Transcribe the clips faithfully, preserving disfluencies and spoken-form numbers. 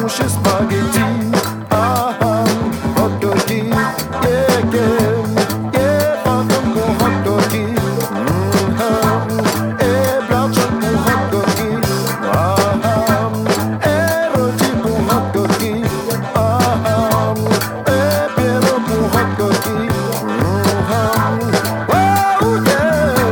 muszę spaghetti. Aha, hot dogi, yeah, yeah, yeah, pardon pour hot dogi. Mhm, eh, blanche pour hot dogi. Aha, eh, rôti pour hot dogi. Aha, eh, pierrot pour hot dogi. Mhm, wow, yeah.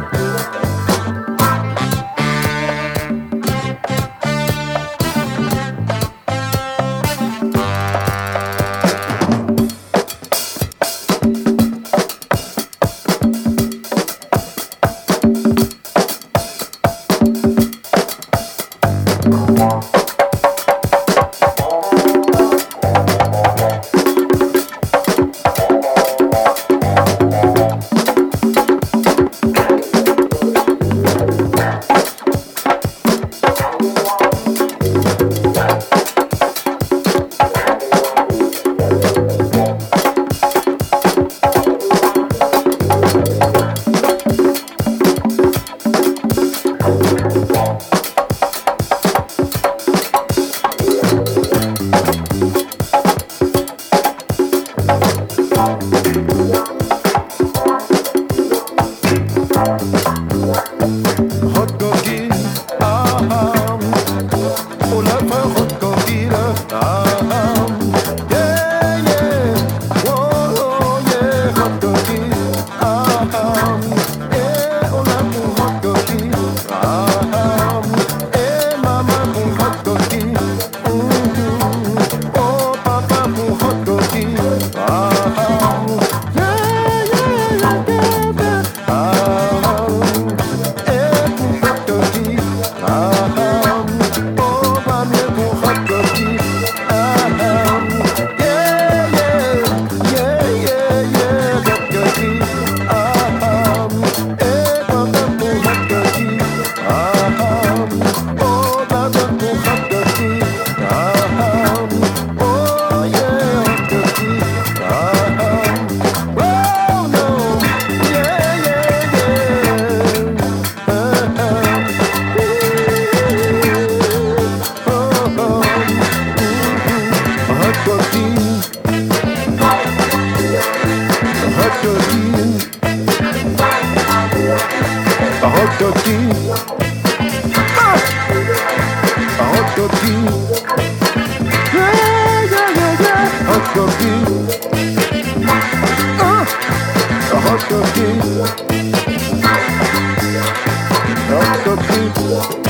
Hot doggy, ah, on a fait hot doggy là, ah, yeah, yeah, oh, oh, yeah, hot doggy, ah, eh, on a pour hot doggy, ah, eh, maman pour hot doggy, mm-hmm, oh, papa pour hot doggy, ah, yeah, yeah, yeah, yeah, yeah, ah. Hot doggy, ah, hot doggy, yeah, yeah, yeah, yeah, hot doggy, ah, hot doggy, hot doggy.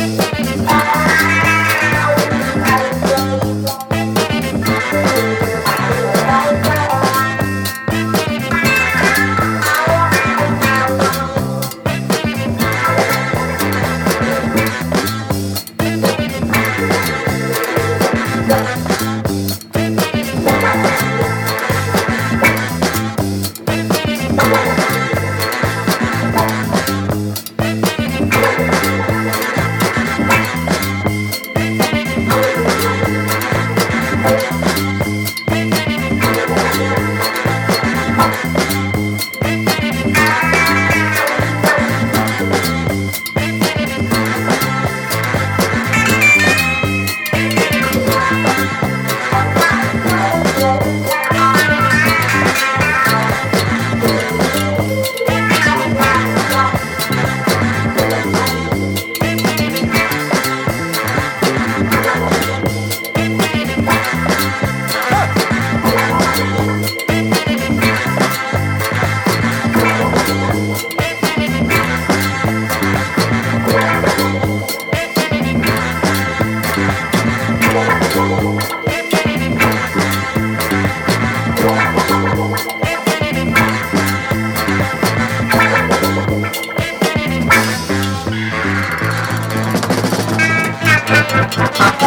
Thank you.